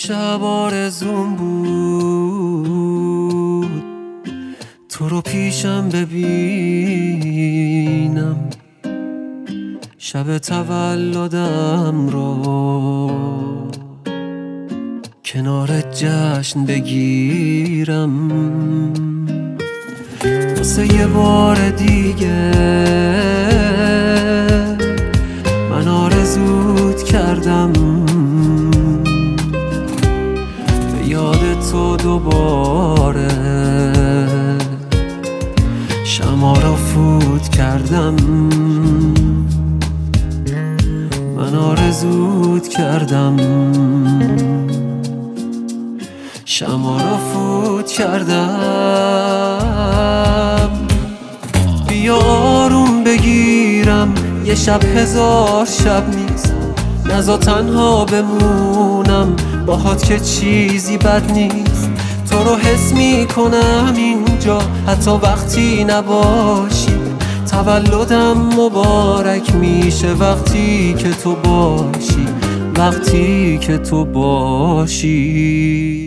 شب آرزوم بود تو رو پیشم ببینم، شب تولدم رو کنارت جشن بگیرم. واسه یه بار دیگه من آرزوت کردم، به یاد تو دوباره شمع را فوت کردم. من آرزوت کردم، شمع را فوت کردم. بیا آروم بگیرم، یه شب هزار شب نیست، نزا تنها بمونم باهات که چیزی بد نیست. تو رو حس میکنم اینجا حتی وقتی نباشی، تولدم مبارک میشه وقتی که تو باشی، وقتی که تو باشی.